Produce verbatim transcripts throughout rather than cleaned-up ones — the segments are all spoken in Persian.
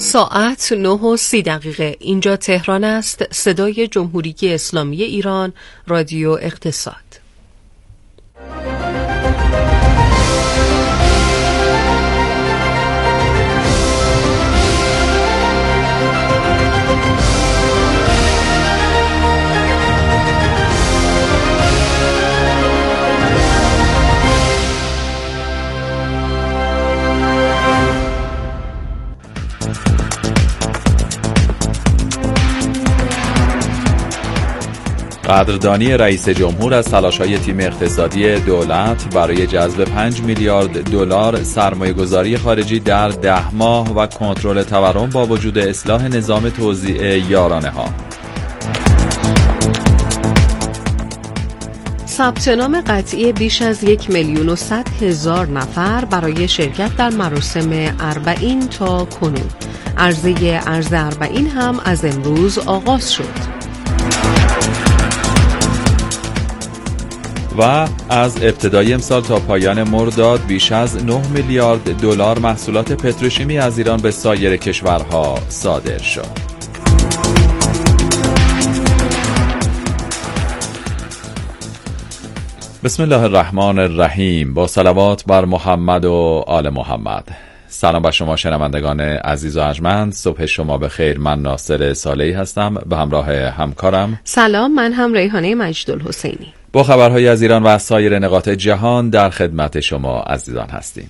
ساعت نه و سی دقیقه. اینجا تهران است. صدای جمهوری اسلامی ایران، رادیو اقتصاد. قدردانی رئیس جمهور از تلاش‌های تیم اقتصادی دولت برای جذب پنج میلیارد دلار سرمایه‌گذاری خارجی در ده ماه و کنترل تورم با وجود اصلاح نظام توزیع یارانه‌ها. ثبت نام قطعی بیش از یک میلیون و صد هزار نفر برای شرکت در مراسم اربعین تا کنون. عرضه ارز اربعین هم از امروز آغاز شد. و از ابتدای امسال تا پایان مرداد بیش از نه میلیارد دلار محصولات پتروشیمی از ایران به سایر کشورها صادر شد. بسم الله الرحمن الرحیم. با صلوات بر محمد و آل محمد. سلام بر شما شنوندگان عزیز و ارجمند. صبح شما بخیر. من ناصر صالحی هستم به همراه همکارم. سلام، من هم ریحانه مجدالحسینی. با خبرهای از ایران و از سایر نقاط جهان در خدمت شما عزیزان هستیم.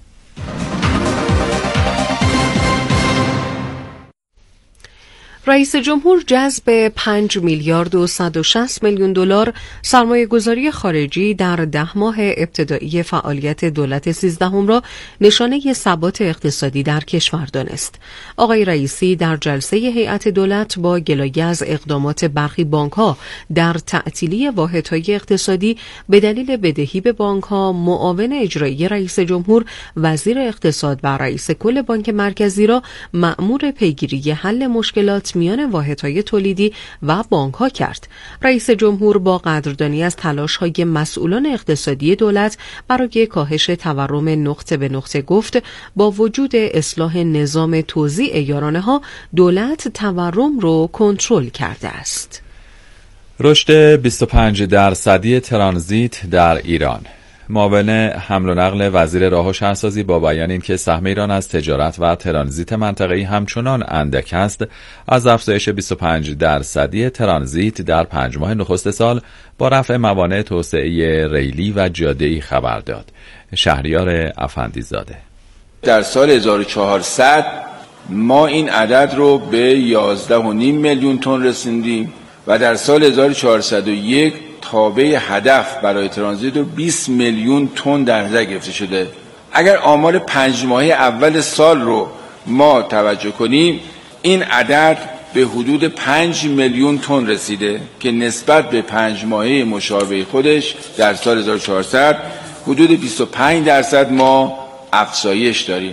رئیس جمهور جذب پنج میلیارد و صد و شصت میلیون دلار سرمایه گذاری خارجی در ده ماه ابتدایی فعالیت دولت سیزدهم را نشانه ثبات اقتصادی در کشور دانست. آقای رئیسی در جلسه هیئت دولت با گلایه از اقدامات برخی بانک‌ها در تعطیلی واحدهای اقتصادی به دلیل بدهی به بانک‌ها، معاون اجرایی رئیس جمهور، وزیر اقتصاد و رئیس کل بانک مرکزی را مأمور پیگیری حل مشکلات میان واحدهای تولیدی و بانک‌ها کرد. رئیس جمهور با قدردانی از تلاش‌های مسئولان اقتصادی دولت برای کاهش تورم نقطه به نقطه گفت با وجود اصلاح نظام توزیع یارانه‌ها دولت تورم رو کنترل کرده است. رشد بیست و پنج درصدی ترانزیت در ایران. معاون حمل و نقل وزیر راه و شهرسازی با بیان اینکه سهم ایران از تجارت و ترانزیت منطقه‌ای همچنان اندک است، از افزایش بیست و پنج درصدی ترانزیت در پنج ماه نخست سال با رفع موانع توسعه ریلی و جاده‌ای خبر داد. شهریار افندیزاده: در سال هزار و چهارصد ما این عدد رو به یازده و نیم میلیون تن رسوندیم و در سال هزار و چهارصد و یک تابع هدف برای ترانزیت رو بیست میلیون تن در نظر گرفته شده. اگر آمار پنج ماهه اول سال رو ما توجه کنیم، این عدد به حدود پنج میلیون تن رسیده که نسبت به پنج ماهه مشابه خودش در سال هزار و چهارصد حدود بیست و پنج درصد ما افزایش داریم.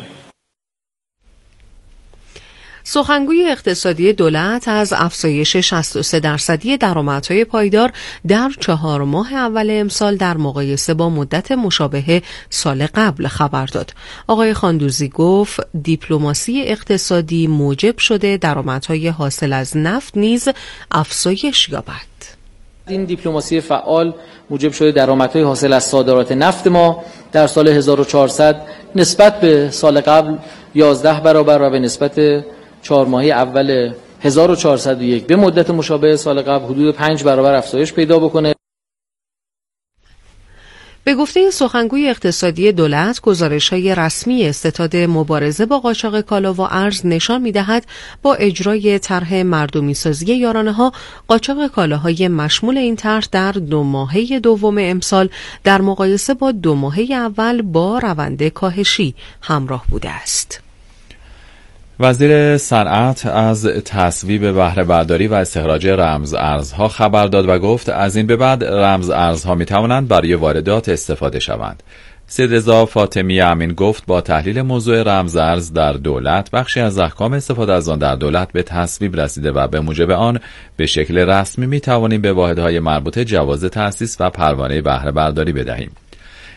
سخنگوی اقتصادی دولت از افزایش شصت و سه درصدی درآمدهای پایدار در چهار ماه اول امسال در مقایسه با مدت مشابه سال قبل خبر داد. آقای خاندوزی گفت دیپلماسی اقتصادی موجب شده درآمدهای حاصل از نفت نیز افزایش یابد. این دیپلماسی فعال موجب شده درآمدهای حاصل از صادرات نفت ما در سال هزار و چهارصد نسبت به سال قبل یازده برابر و به نسبت چهار ماهه اول هزار و چهارصد و یک به مدت مشابه سال قبل حدود پنج برابر افزایش پیدا بکنه. به گفته سخنگوی اقتصادی دولت، گزارش‌های رسمی ستاد مبارزه با قاچاق کالا و ارز نشان می‌دهد با اجرای طرح مردمی‌سازی یارانه‌ها، قاچاق کالاهای مشمول این طرح در دو ماهه دوم امسال در مقایسه با دو ماهه اول با روند کاهشی همراه بوده است. وزیر صنعت از تصویب بهره برداری و استخراج رمز ارزها خبر داد و گفت از این به بعد رمز ارزها می توانند برای واردات استفاده شوند. سید رضا فاطمی امین گفت با تحلیل موضوع رمز ارز در دولت بخشی از احکام استفاده از آن در دولت به تصویب رسیده و به موجب آن به شکل رسمی می توانیم به واحدهای مربوطه جواز تأسیس و پروانه بهره برداری بدهیم.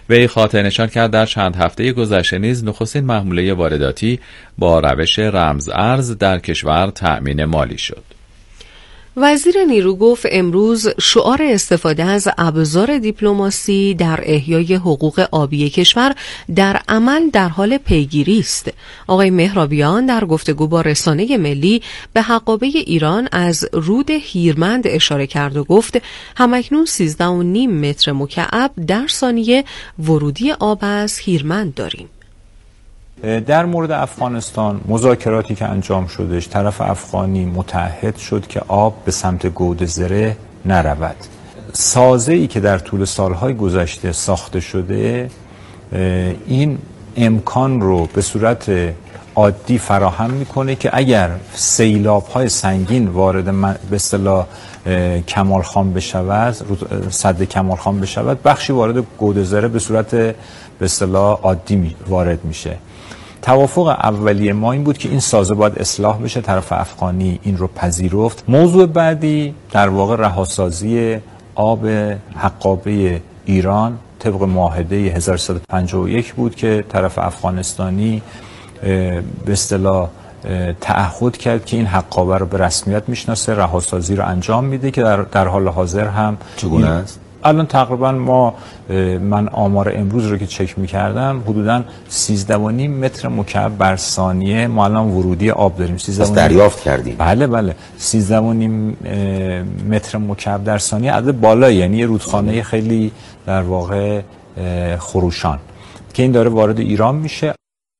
وی خاطر نشان کرد در چند هفته گذشته نیز نخستین محموله وارداتی با روش رمز ارز در کشور تأمین مالی شد. وزیر نیرو گفت امروز شعار استفاده از ابزار دیپلماسی در احیای حقوق آبی کشور در عمل در حال پیگیری است. آقای مهرابیان در گفتگو با رسانه ملی به حقابه ایران از رود هیرمند اشاره کرد و گفت همکنون سیزده و نیم متر مکعب در ثانیه ورودی آب از هیرمند داریم. در مورد افغانستان مذاکراتی که انجام شدش، طرف افغانی متعهد شد که آب به سمت گودزره نرود. سازه‌ای که در طول سالهای گذشته ساخته شده این امکان رو به صورت عادی فراهم میکنه که اگر سیلاب‌های سنگین وارد به اصطلاح کمال خان بشود، سد کمال خان بشود، بخشی وارد گودزره به صورت به اصطلاح عادی وارد میشه. توافق اولیه ما این بود که این سازه باید اصلاح بشه، طرف افغانی این رو پذیرفت. موضوع بعدی در واقع رهاسازی آب حقابه ایران طبق معاهده هزار و سیصد و پنجاه و یک بود که طرف افغانستانی به اصطلاح تعهد کرد که این حقابه رو به رسمیت میشناسه، رهاسازی رو انجام میده که در, در حال حاضر هم چگونه است؟ الان تقریبا ما من آمار امروز رو که چک می‌کردم حدوداً سیزده و نیم متر مکعب بر ثانیه ما الان ورودی آب داریم. پس دریافت کردیم. بله بله سیزده و نیم متر مکعب در ثانیه عدد بالایی، یعنی یه رودخانه خیلی در واقع خروشان که این داره وارد ایران میشه.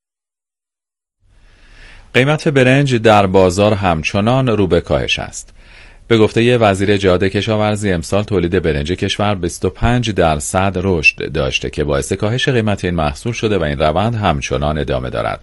قیمت برنج در بازار همچنان رو به کاهش است. به گفته وزیر جهاد کشاورزی امسال تولید برنج کشور بیست و پنج درصد رشد داشته که باعث کاهش قیمت این محصول شده و این روند همچنان ادامه دارد.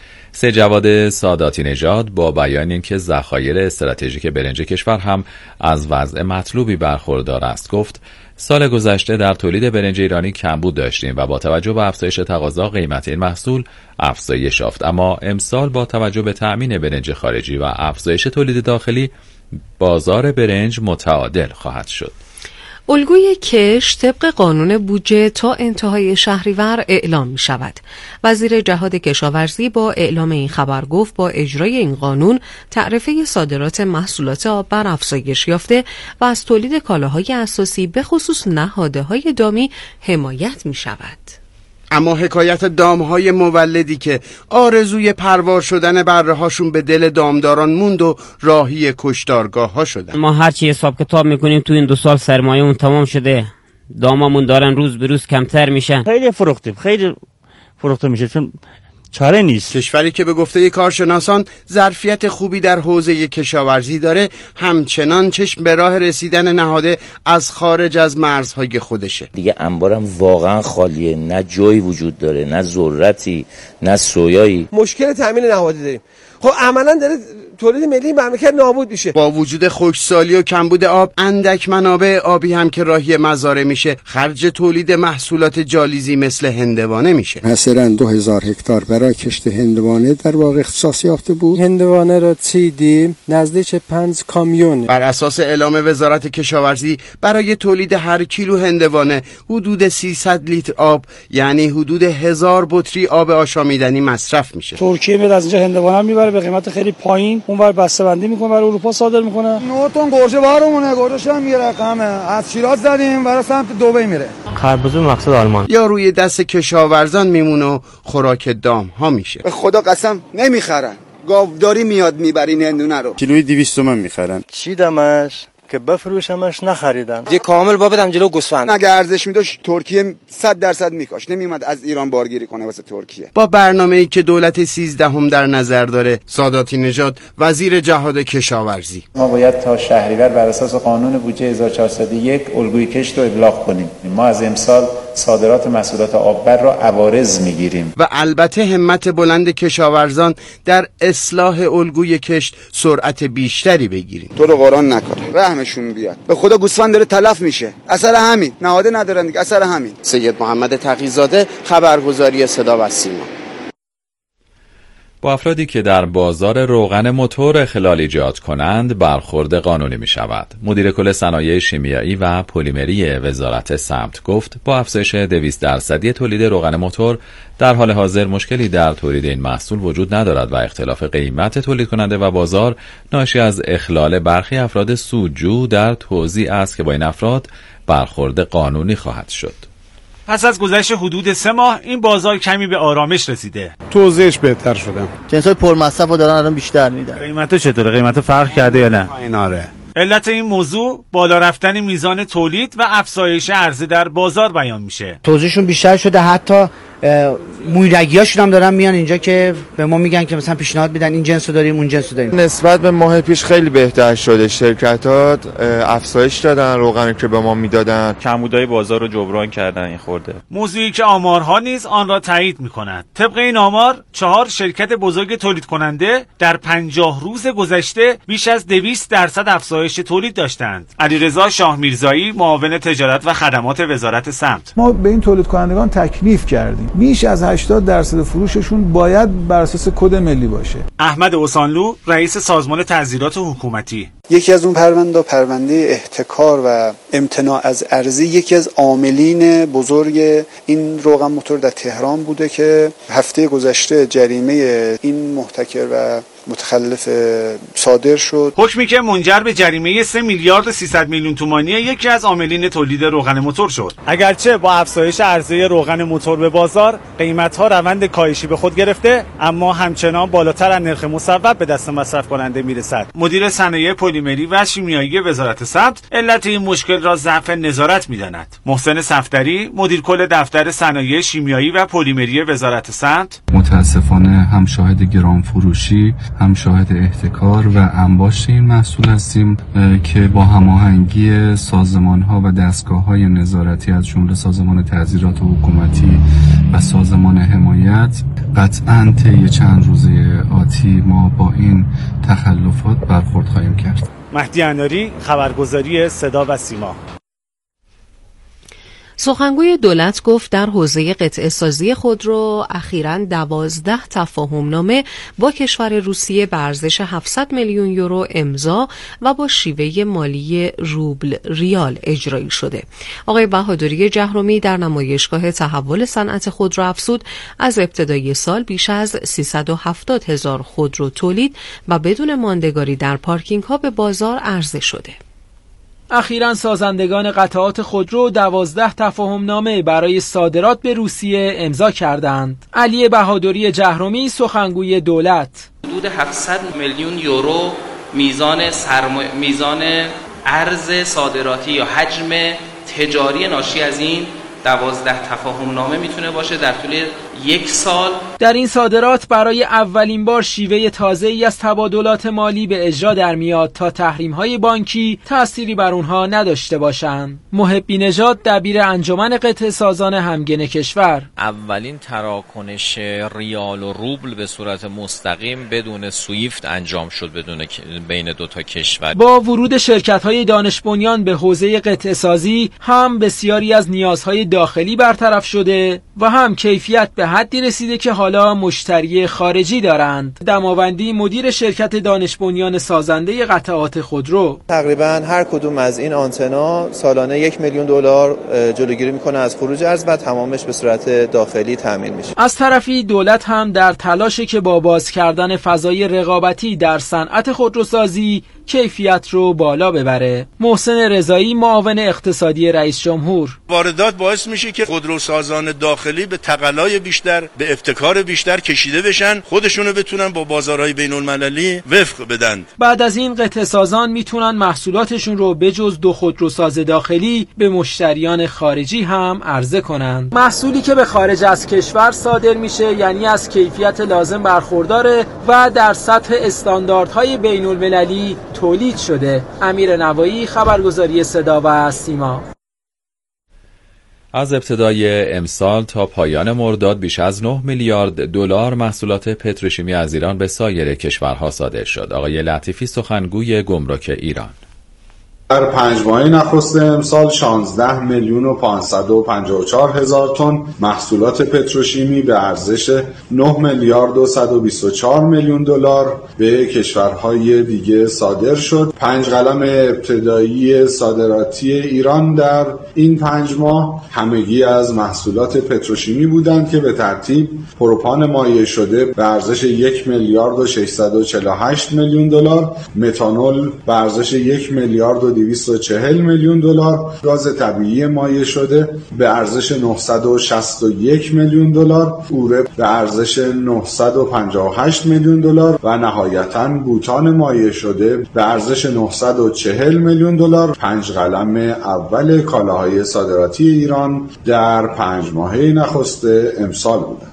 سه جواد ساداتی نژاد با بیان اینکه ذخایر استراتژیک برنج کشور هم از وضع مطلوبی برخوردار است گفت سال گذشته در تولید برنج ایرانی کمبود داشتیم و با توجه به افزایش تقاضا قیمت این محصول افزایش یافت، اما امسال با توجه به تأمین برنج خارجی و افزایش تولید داخلی بازار برنج متعادل خواهد شد. الگوی کشت طبق قانون بودجه تا انتهای شهریور اعلام می شود. وزیر جهاد کشاورزی با اعلام این خبر گفت با اجرای این قانون تعرفه صادرات محصولات آب بر افزایش یافته و از تولید کالاهای اساسی به خصوص نهادهای دامی حمایت می شود. اما حکایت دامهای مولدی که آرزوی پروار شدن بره هاشون به دل دامداران موند و راهی کشتارگاه ها شدن. ما هرچی حساب کتاب میکنیم تو این دو سال سرمایه اون تمام شده، دامامون دارن روز به روز کمتر میشن. خیلی فروختیم، خیلی فروخته میشه چون چاره نیست. کشوری که به گفته کارشناسان ظرفیت خوبی در حوزه کشاورزی داره همچنان چشم به راه رسیدن نهاده از خارج از مرزهای خودشه. دیگه انبارم واقعا خالیه، نه جایی وجود داره، نه ذرتی، نه سویایی. مشکل تامین نهاده داریم. خب عملا داره تولید ملی مملکت نابود میشه. با وجود خشکسالی و کمبود آب، اندک منابع آبی هم که راهی مزارع میشه خرج تولید محصولات جالیزی مثل هندوانه میشه. مثلا دو هزار هکتار برای کشت هندوانه در واقع اختصاص یافته بود. هندوانه رو چیدیم نزدیک پنج کامیون. بر اساس اعلام وزارت کشاورزی برای تولید هر کیلو هندوانه حدود سیصد لیتر آب یعنی حدود هزار بطری آب آشامیدنی مصرف میشه. ترکیه میاد از اینجا هندوانه میبره به قیمت خیلی پایین، اونور بسته‌بندی میکنه برای اروپا صادر میکنه. نه تن گوجه بارمونه، گوجهش هم یه رقمه. از شیراز زدیم برای سمت دبی میره. خربزه مقصد آلمان. یا روی دست کشاورزان میمونه و خوراک دام ها میشه. به خدا قسم نمیخرن. گاوداری میاد میبرین هندونه رو. کیلوی دویست تومن میخرن. چیدمش که بفروشمش نخریدن. یه کامل با بدم جلو گوسفند. اگه ارزش میداشت ترکیه صد درصد میکاش، نمیومد از ایران بارگیری کنه واسه ترکیه. با برنامه‌ای که دولت سیزدهم در نظر داره، ساداتی نژاد وزیر جهاد کشاورزی: ما باید تا شهریور بر اساس قانون بودجه هزار و چهارصد و یک الگوی کشت رو ابلاغ کنیم. ما از امسال صادرات محصولات آببر را عوارض میگیریم و البته همت بلند کشاورزان در اصلاح الگوی کشت سرعت بیشتری بگیریم. تو رو قرآن نکنه، رحمشون بیاد. به خدا گوسفند داره تلف میشه. اثر همین نهاده ندارن دیگه، اثر همین. سید محمد تقی‌زاده، خبرگزاری صدا و سیما. با افرادی که در بازار روغن موتور اخلال ایجاد کنند برخورد قانونی می شود. مدیر کل صنایع شیمیایی و پلیمری وزارت سمت گفت با افزایش دویست درصدی تولید روغن موتور در حال حاضر مشکلی در تولید این محصول وجود ندارد و اختلاف قیمت تولید کننده و بازار ناشی از اخلال برخی افراد سودجو در توزیع است که با این افراد برخورد قانونی خواهد شد. پس از گذشت حدود سه ماه این بازار کمی به آرامش رسیده. توزیعش بهتر شده. جنس‌های پرمصرف رو دارن الان بیشتر میدن. قیمت‌ها چطوره؟ قیمت فرق کرده یا نه؟ این آره. علت این موضوع بالا رفتن میزان تولید و افزایش عرضه در بازار بیان میشه. توزیعشون بیشتر شده، حتی مویرگیاشون هم دارن میان اینجا که به ما میگن که مثلا پیشنهاد میدن این جنسو داریم اون جنسو داریم. نسبت به ماه پیش خیلی بهتر شده. شرکت‌ها افزایش دادن روغنی که به ما میدادن. کمبودهای بازار رو جبران کردن این خورده. موضوعی که آمارها نیز آن را تایید میکنند. طبق این آمار چهار شرکت بزرگ تولید کننده در پنجاه روز گذشته بیش از دویست درصد افزایش تولید داشتند. علیرضا شاه میرزایی، معاون تجارت و خدمات وزارت سمت: ما به این تولید کنندگان تکلیف کردیم بیش از هشتاد درصد فروششون باید بر اساس کد ملی باشه. احمد اوسانلو، رئیس سازمان تعزیرات حکومتی: یکی از اون پرونده پرونده احتکار و امتناع از عرضه یکی از عاملین بزرگ این روغن موتور در تهران بوده که هفته گذشته جریمه این محتکر و متخلف صادر شد. حکمی که منجر به جریمه سه میلیارد و سیصد میلیون تومانی یکی از عاملین تولید روغن موتور شد. اگرچه با افزایش عرضه روغن موتور به بازار قیمت‌ها روند کاهشی به خود گرفته، اما همچنان بالاتر از نرخ مصوب به دست مصرف کننده میرسد. مدیر صنایع پلیمری و شیمیایی وزارت سمت علت این مشکل را ضعف نظارت می‌داند. محسن صفدری، مدیر کل دفتر صنایع شیمیایی و پلیمری وزارت سمت: متاسفانه هم شاهد گران فروشی، هم شاهد احتکار و انباشت این محصول هستیم که با هماهنگی سازمان‌ها و دستگاه‌های نظارتی از جمله سازمان تعزیرات حکومتی و سازمان حمایت قطعاً طی چند روزه آتی ما با این تخلفات برخورد خواهیم کرد. مهدی اناری، خبرگزاری صدا و سیما. سخنگوی دولت گفت در حوزه قطعه سازی خودرو اخیراً دوازده تفاهم نامه با کشور روسیه به ارزش هفتصد میلیون یورو امضا و با شیوه مالی روبل ریال اجرایی شده. آقای بهادری جهرومی در نمایشگاه تحول صنعت خودرو افزود از ابتدای سال بیش از سیصد و هفتاد هزار خودرو تولید و بدون ماندگاری در پارکینگ ها به بازار عرضه شده. اخیراً سازندگان قطعات خودرو دوازده تفاهم نامه برای صادرات به روسیه امضا کردند. علی بهادری جهرومی، سخنگوی دولت: حدود هفتصد میلیون یورو میزان سرما... میزان ارز صادراتی یا حجم تجاری ناشی از این دوازده تفاهم نامه میتونه باشه در طول یک سال. در این صادرات برای اولین بار شیوه تازه‌ای از تبادلات مالی به اجرا در میاد تا تحریم‌های بانکی تأثیری بر اونها نداشته باشند. محبی نژاد، دبیر انجمن قطعه سازان همگن کشور: اولین تراکنش ریال و روبل به صورت مستقیم بدون سویفت انجام شد بدون بین دو تا کشور. با ورود شرکت‌های دانش بنیان به حوزه قطعه سازی هم بسیاری از نیازهای داخلی برطرف شده و هم کیفیت به حدی رسیده که حالا مشتری خارجی دارند. دماوندی، مدیر شرکت دانش بنیان سازنده قطعات خودرو: تقریبا هر کدوم از این آنتنا سالانه یک میلیون دلار جلوگیری میکنه از خروج ارز و تمامش به صورت داخلی تامین میشه. از طرفی دولت هم در تلاشه که با باز کردن فضای رقابتی در صنعت خودروسازی کیفیت رو بالا ببره. محسن رضایی، معاون اقتصادی رئیس جمهور: واردات باعث میشه که خودروسازان داخلی به تقلای بیشتر، به ابتکار بیشتر کشیده بشن، خودشونو بتونن با بازارهای بین المللی وفق بدن. بعد از این قطعه سازان میتونن محصولاتشون رو بجز دو خودروساز داخلی به مشتریان خارجی هم عرضه کنند. محصولی که به خارج از کشور صادر میشه یعنی از کیفیت لازم برخورداره و در سطح استانداردهای بین المللی تولید شده. امیر نوایی، خبرگزاری صدا و سیما. از ابتدای امسال تا پایان مرداد بیش از نه میلیارد دلار محصولات پتروشیمی از ایران به سایر کشورها صادر شد. آقای لطیفی، سخنگوی گمرک ایران: در پنج ماه نخست امسال شانزده میلیون و پانصد و پنجاه و چهار هزار تن محصولات پتروشیمی به ارزش نه میلیارد و صد و بیست و چهار میلیون دلار به کشورهای دیگه صادر شد. پنج قلم ابتدایی صادراتی ایران در این پنج ماه همگی از محصولات پتروشیمی بودند که به ترتیب پروپان مایع شده به ارزش یک میلیارد و ششصد و چهل و هشت میلیون دلار، متانول به ارزش یک میلیارد و دویست و چهل میلیون دلار، گاز طبیعی مایع شده به ارزش نهصد و شصت و یک میلیون دلار، اوره به ارزش نهصد و پنجاه و هشت میلیون دلار و نهایتاً بوتان مایع شده به ارزش نهصد و چهل میلیون دلار. پنج قلم اول کالاهای صادراتی ایران در پنج ماهه نخست امسال بودند.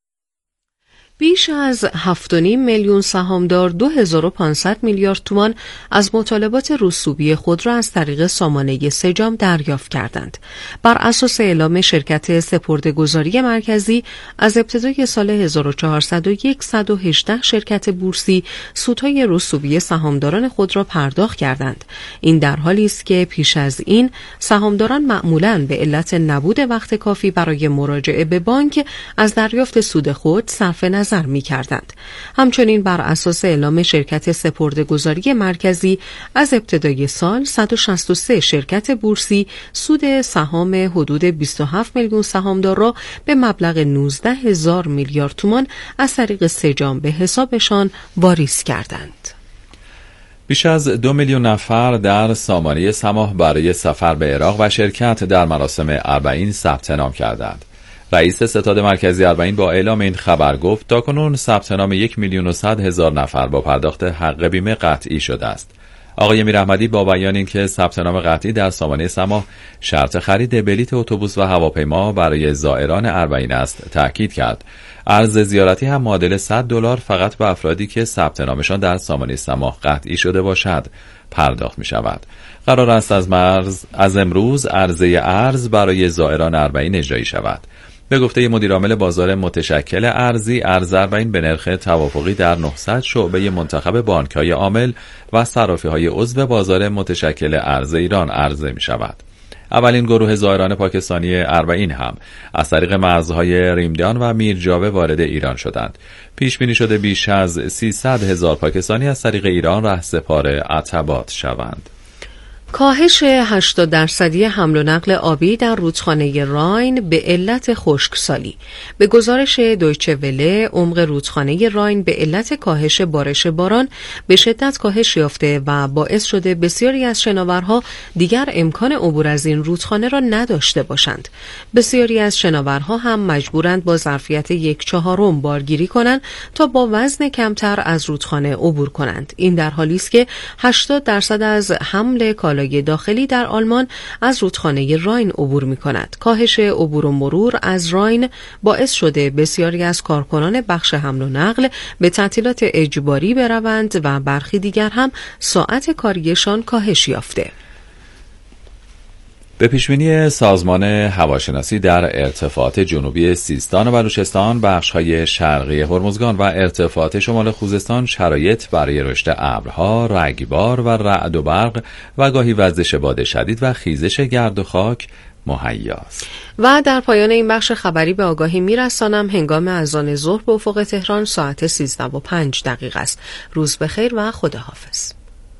بیش از هفت و نیم میلیون سهامدار دو هزار و پانصد میلیارد تومان از مطالبات رسوبی خود را از طریق سامانه سجام دریافت کردند. بر اساس اعلام شرکت سپرده‌گذاری مرکزی از ابتدای سال هزار و چهارصد و یک صد و هجده شرکت بورسی سودهای رسوبی سهامداران خود را پرداخت کردند. این در حالی است که پیش از این سهامداران معمولاً به علت نبود وقت کافی برای مراجعه به بانک از دریافت سود خود صرف نظر می کردند. همچنین بر اساس اعلام شرکت سپرده‌گذاری مرکزی از ابتدای سال صد و شصت و سه شرکت بورسی سود سهام حدود بیست و هفت میلیون سهامدار را به مبلغ نوزده هزار میلیارد تومان از طریق سجام به حسابشان واریز کردند. بیش از دو میلیون نفر در سامانه سماح برای سفر به عراق و شرکت در مراسم اربعین ثبت نام کردند. رئیس ستاد مرکزی اربعین با اعلام این خبر گفت تاکنون ثبت نام یک میلیون و صد هزار نفر با پرداخت حق بیمه قطعی شده است. آقای میراحمدی با بیان اینکه ثبت نام قطعی در سامانه سماح شرط خرید بلیت اتوبوس و هواپیما برای زائران اربعین است تاکید کرد. ارز زیارتی هم معادل صد دلار فقط به افرادی که ثبت نامشان در سامانه سماح قطعی شده باشد پرداخت می شود. قرار است از مرز از امروز عرضه ارز برای زائران اربعین اجرایی شود. به گفته مدیرعامل بازار متشکل ارزی، ارز اربعین به نرخ توافقی در نهصد شعبه منتخب بانک‌های عامل و صرافی‌های عضو بازار متشکل ارز ایران عرضه می‌شود. اولین گروه زائران پاکستانی اربعین هم از طریق مرزهای ریمدان و میرجاوه وارد ایران شدند. پیش بینی شده بیش از سیصد هزار پاکستانی از طریق ایران رهسپار عتبات شوند. کاهش هشتاد درصدی حمل و نقل آبی در رودخانه راین به علت خشکسالی. به گزارش دویچه وله، عمق رودخانه راین به علت کاهش بارش باران به شدت کاهش یافته و باعث شده بسیاری از شناورها دیگر امکان عبور از این رودخانه را نداشته باشند. بسیاری از شناورها هم مجبورند با ظرفیت یک چهارم بارگیری کنند تا با وزن کمتر از رودخانه عبور کنند. این در حالی است که هشتاد درصد از حمل کالای داخلی در آلمان از رودخانه راین عبور می کند. کاهش عبور و مرور از راین باعث شده بسیاری از کارکنان بخش حمل و نقل به تعطیلات اجباری بروند و برخی دیگر هم ساعت کاریشان کاهش یافته. به پیشبینی سازمان هواشناسی در ارتفاعات جنوبی سیستان و بلوچستان، بخش‌های شرقی هرمزگان و ارتفاعات شمال خوزستان شرایط برای رشد ابرها، رگبار و رعد و برق و گاهی وزش باد شدید و خیزش گرد و خاک مهیاست. و در پایان این بخش خبری به آگاهی میرسانم هنگام اذان ظهر به افق تهران ساعت سیزده و پنج دقیقه است. روز بخیر و خداحافظ.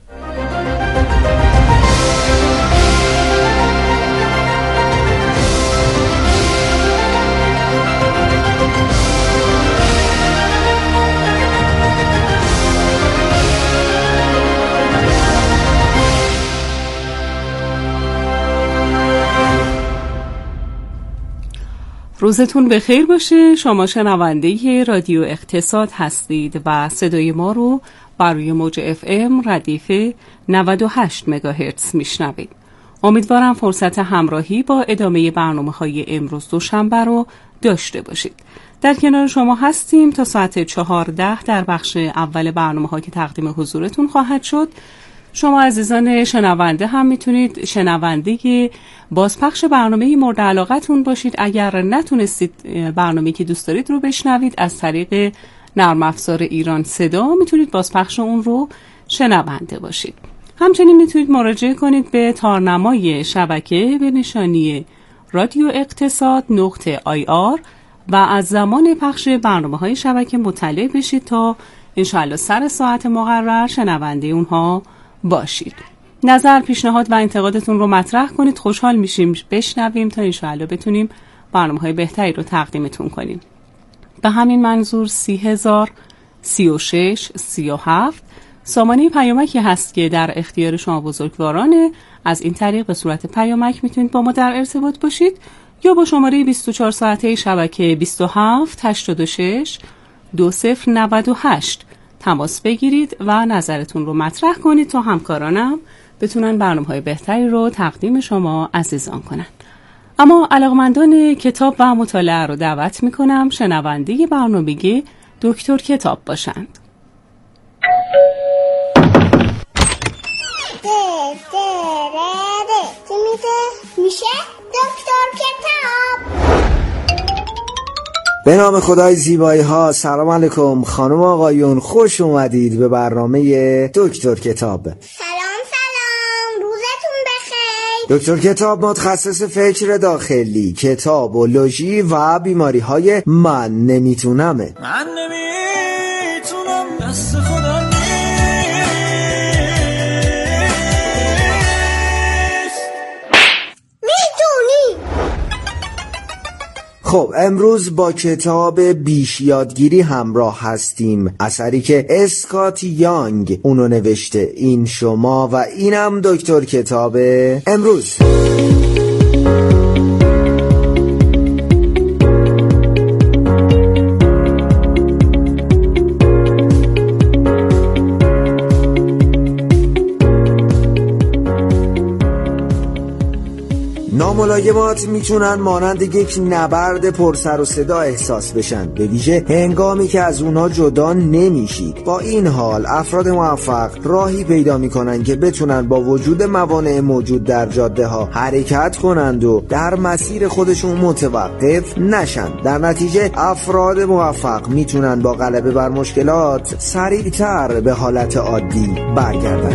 روزتون بخیر باشه. شما شنونده رادیو اقتصاد هستید و صدای ما رو بر روی موج اف ام ردیف نود و هشت مگاهرتز میشنوید. امیدوارم فرصت همراهی با ادامه برنامه‌های امروز دوشنبه رو داشته باشید. در کنار شما هستیم تا ساعت چهارده در بخش اول برنامه‌ها که تقدیم حضورتون خواهد شد. شما عزیزان شنونده هم میتونید شنونده بازپخش برنامه مورد علاقتون باشید. اگر نتونستید برنامه‌ای که دوست دارید رو بشنوید، از طریق نرم افزار ایران صدا میتونید بازپخش اون رو شنونده باشید. همچنین میتونید مراجعه کنید به تارنمای شبکه به نشانی رادیو اقتصاد نقطه آی آر و از زمان پخش برنامه‌های شبکه مطلع بشید تا انشاءالله سر ساعت مقرر شنونده اونها باشید. نظر، پیشنهاد و انتقادتون رو مطرح کنید. خوشحال میشیم بشنویم تا انشاءالله بتونیم برنامه‌های بهتری رو تقدیمتون کنیم. به همین منظور سی هزار سی و شش سی و هفت سامانه پیامکی هست که در اختیار شما بزرگوارانه. از این طریق به صورت پیامک میتونید با ما در ارتباط باشید یا با شماره بیست و چهار ساعته شبکه بیست و هفت هشتاد و شش دو صفر نود و هشت تماس بگیرید و نظرتون رو مطرح کنید تا همکارانم بتونن برنامه‌های بهتری رو تقدیم شما عزیزان کنن. اما علاقمندان کتاب و مطالعه رو دعوت میکنم شنونده برنامه دکتر کتاب باشند. میشه دکتر کتاب. به نام خدای زیبایی ها. سلام علیکم خانم آقایون، خوش اومدید به برنامه دکتر کتاب. سلام سلام، روزتون بخیر. دکتر کتاب متخصص فکر داخلی، کتابولوژی و بیماری های من نمیتونمه. من نمیتونم دست خدا نیست. خب امروز با کتاب بیش یادگیری همراه هستیم، اثری که اسکات یانگ اونو نوشته. این شما و اینم دکتر کتاب امروز. ناملایمات میتونن مانند یک نبرد پر سر و صدا احساس بشن، به ویژه هنگامی که از اونها جدا نمیشید. با این حال افراد موفق راهی پیدا میکنن که بتونن با وجود موانع موجود در جاده ها حرکت کنند و در مسیر خودشون متوقف نشن. در نتیجه افراد موفق میتونن با غلبه بر مشکلات سریعتر به حالت عادی برگردن.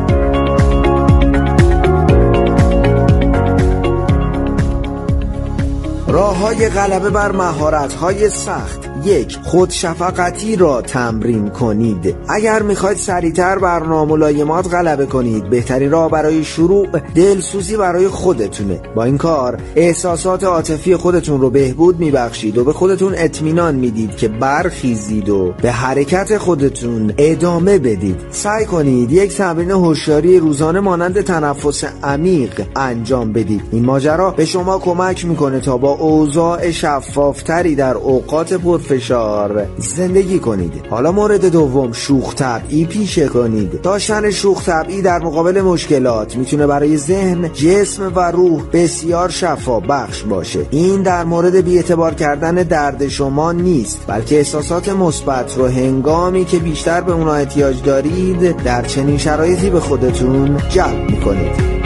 راه‌های غلبه بر مهارت‌های سخت. یک، خودشفقتی را تمرین کنید. اگر میخواید سریعتر بر ناملایمات غلبه کنید، بهترین راه برای شروع دلسوزی برای خودتونه. با این کار احساسات عاطفی خودتون رو بهبود میبخشید و به خودتون اطمینان میدید که برخیزید و به حرکت خودتون ادامه بدید. سعی کنید یک تمرین هوشیاری روزانه مانند تنفس عمیق انجام بدید. این ماجرا به شما کمک میکنه تا با اوضاع شفافتری در اوقات پرفشار زندگی کنید. حالا مورد دوم، شوخ طبعی پیشه کنید. داشتن شوخ طبعی در مقابل مشکلات میتونه برای ذهن، جسم و روح بسیار شفا بخش باشه. این در مورد بی‌اعتبار کردن درد شما نیست، بلکه احساسات مثبت رو هنگامی که بیشتر به اونها احتیاج دارید در چنین شرایطی به خودتون جلب میکنید.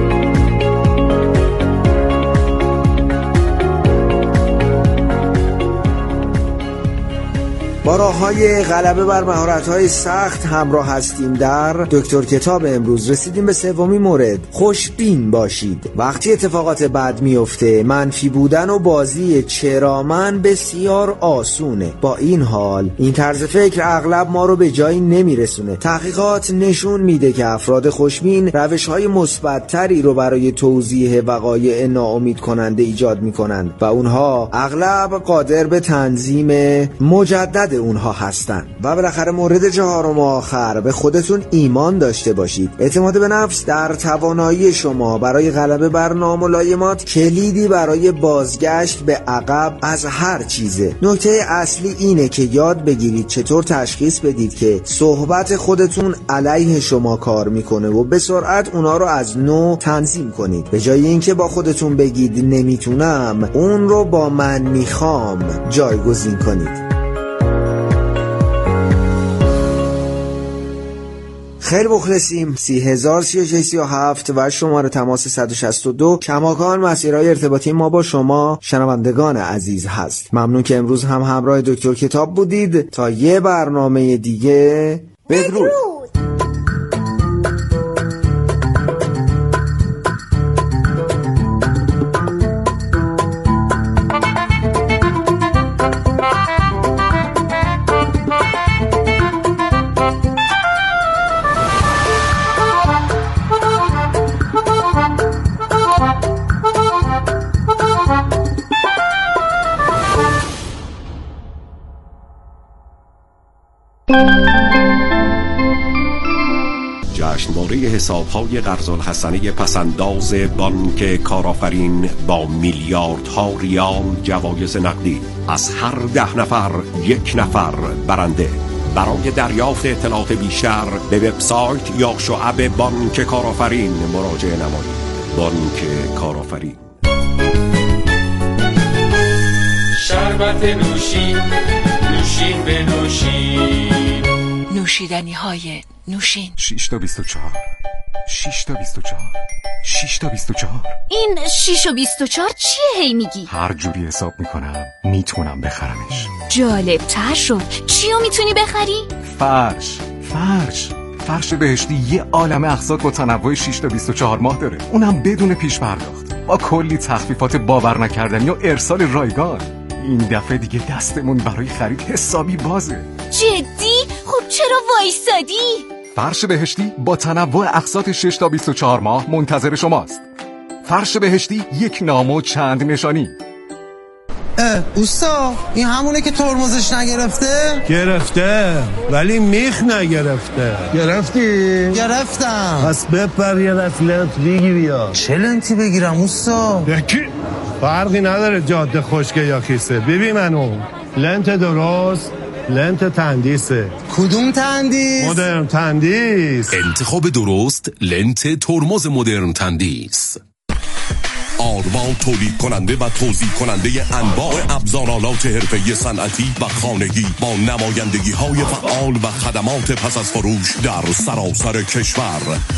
با راه‌های غلبه بر مهارت‌های سخت همراه هستیم در دکتر کتاب امروز. رسیدیم به سومین مورد، خوشبین باشید. وقتی اتفاقات بد میفته، منفی بودن و بازی چرا من بسیار آسونه. با این حال این طرز فکر اغلب ما رو به جایی نمیرسونه. تحقیقات نشون میده که افراد خوشبین روش‌های مثبت‌تری رو برای توضیح وقایع ناامید کننده ایجاد میکنن و اونها اغلب قادر به تنظیم مجدد اونها هستن. و بالاخره مورد چهارم و آخر، به خودتون ایمان داشته باشید. اعتماد به نفس در توانایی شما برای غلبه بر ناملایمات کلیدی برای بازگشت به عقب از هر چیزه. نکته اصلی اینه که یاد بگیرید چطور تشخیص بدید که صحبت خودتون علیه شما کار میکنه و به سرعت اونا رو از نو تنظیم کنید. به جای اینکه با خودتون بگید نمیتونم، اون رو با من میخوام جایگزین کنید. خیلی مخلصیم. سی هزار سی و شش سی و هفت و شماره تماس صد و شصت و دو کماکان مسیرهای ارتباطی ما با شما شنوندگان عزیز هست. ممنون که امروز هم همراه دکتر کتاب بودید. تا یه برنامه دیگه بدرود. حساب‌های قرض الحسنه پسنداز بانک کارآفرین با میلیاردها ریال جوایز نقدی. از هر ده نفر یک نفر برنده. برای دریافت اطلاعات بیشتر به وبسایت یا شعب بانک کارآفرین مراجعه نمایید. بانک کارآفرین. شربت نوشین، نوشین به نوشین، نوشیدنی های نوشین. شش تا بیست و چهار، شش تا بیست و چهار، شش تا بیست و چهار. این شش و بیست و چهار چیه هی میگی؟ هر جوری حساب میکنم میتونم بخرمش. جالب تر شد. چیو میتونی بخری؟ فرش، فرش فرش بهشتی یه عالمه اقساط با تنوع شش تا بیست و چهار ماه داره، اونم بدون پیش پرداخت، با کلی تخفیفات باور نکردنی و ارسال رایگان. این دفعه دیگه دستمون برای خرید حسابی بازه. جدی؟ خب چرا وایسادی؟ فرش بهشتی با تنوع اقساط شش تا بیست و چهار ماه منتظر شماست. فرش بهشتی، یک نام و چند نشانی. اه اوستا، این همونه که ترمزش نگرفته؟ گرفته ولی میخ نگرفته. گرفتی؟ گرفتم. پس بپر یه دست لنت بگی بیا. چه لنتی بگیرم اوستا؟ یکی فرقی نداره جاده خشکه یا کیسه. ببین منو لنت درست، لنت تندیسه. کدوم تندیس؟ مدرن تندیس. انتخاب درست، لنت ترمز مدرن تندیس. آروا تولید کننده و توزیع کننده انواع ابزارالات حرفه‌ای صنعتی و خانگی با نمایندگی های فعال و خدمات پس از فروش در سراسر کشور.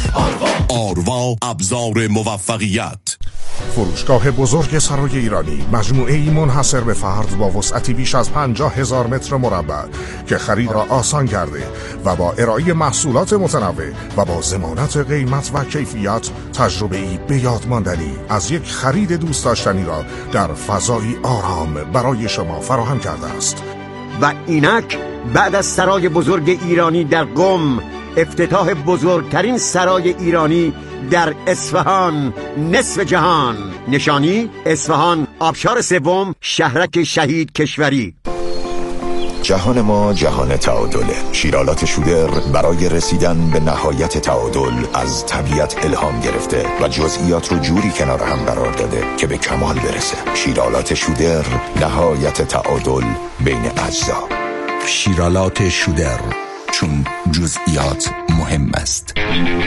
آروا ابزار موفقیت. فروشگاه بزرگ سرای ایرانی، مجموعه‌ای منحصر به فرد با وسعتی بیش از پنجاه هزار متر مربع که خرید را آسان کرده و با ارائه محصولات متنوع و با ضمانت قیمت و کیفیت تجربه‌ای به یاد ماندنی از یک خرید دوست داشتنی را در فضایی آرام برای شما فراهم کرده است. و اینک بعد از سرای بزرگ ایرانی در قم، افتتاح بزرگترین سرای ایرانی در اصفهان، نصف جهان. نشانی اصفهان، آبشار سوم، شهرک شهید کشوری. جهان ما جهان تعادله. شیرالات شودر برای رسیدن به نهایت تعادل از طبیعت الهام گرفته و جزئیات رو جوری کنار هم قرار داده که به کمال برسه. شیرالات شودر، نهایت تعادل بین اجزا. شیرالات شودر، چون جزئیات مهم است.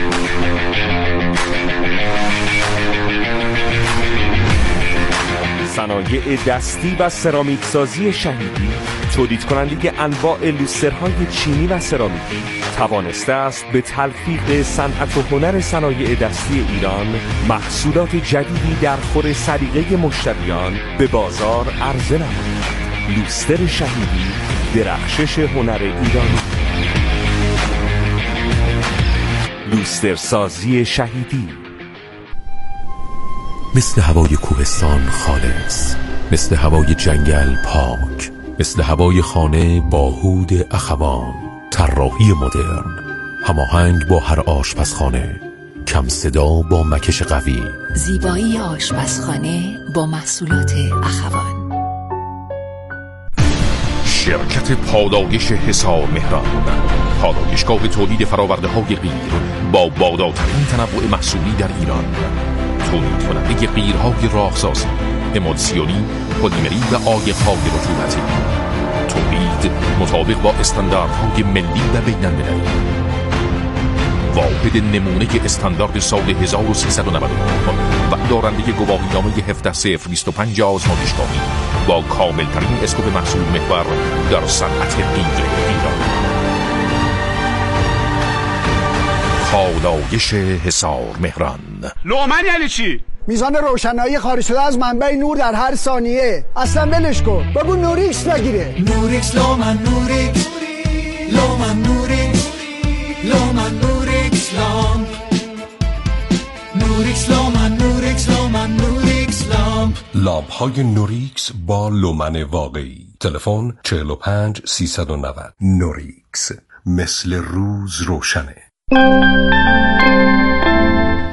صنایع دستی و سرامیک سازی شهیدی، تولید کننده انواع لوسترهای چینی و سرامیکی، توانسته است به تلفیق صنعت و هنر صنایع دستی ایران محصولات جدیدی در خور سلیقه مشتریان به بازار عرضه نماید. لوستر شهیدی، درخشش هنر ایرانی. لوستر سازی شهیدی. مثل هوای کوهستان خالص، مثل هوای جنگل پاک، مثل هوای خانه با هود اخوان. طراحی مدرن، هماهنگ با هر آشپزخانه، کم صدا با مکش قوی. زیبایی آشپزخانه با محصولات اخوان. شرکت پادایش حصار مهران، پادایشگاه تولید فراورده های غیر با بالاترین تنوع محصولی در ایران. تولید کننده قیرهای راهسازی، امولسیونی، پلیمری و عایق‌های رطوبتی. تولید مطابق با استانداردهای ملی و بین‌المللی. واحد نمونه استاندارد سال هزار و سیصد و نود و نه و دارنده گواهینامه هفده صفر بیست و پنج آزمایشگاهی با کاملترین اسکوپ محصول محور در صنعت غیر ایران. پادایش حصار مهران. لومن یعنی چی؟ میزان روشنایی خارج شده از منبع نور در هر ثانیه. اصلا ولش کن، بگو نوریکس بگیره. نوریکس لومن نوریکس لومن نوریکس لومن نوریکس لامپ نوریکس لومن نوریکس لومن نوریکس لامپ. لامپ های نوریکس با لومن واقعی. تلفن چهل و پنج سیصد و نود. نوریکس، مثل روز روشنه.